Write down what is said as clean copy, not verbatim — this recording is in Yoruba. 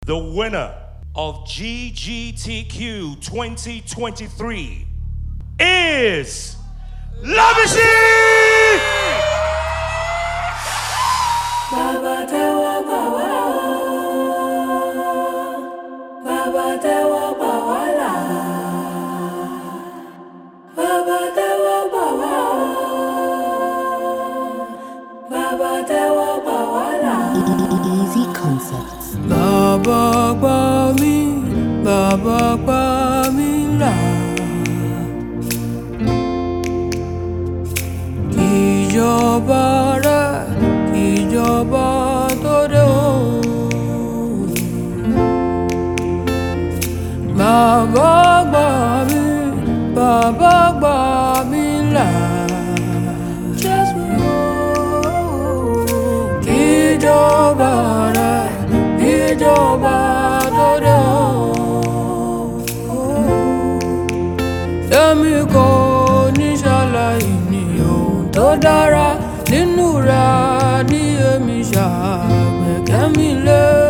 The winner of GGTQ 2023 is Lavishi! Baba tewa bawa, Baba tewa bawala, Baba tewa bawa, Baba tewa bawala. Easy Concepts. Baba gba mi là. Ìjọba rẹ̀, ìjọba tó dé o. Baba gba mi là. Ìjọba rẹ̀, ìjọba tó dé o. Èmi kò ní ṣàlàyé ní ohun tó dára nínú rẹ̀ ní èmi ṣàgbékẹ́mi lé.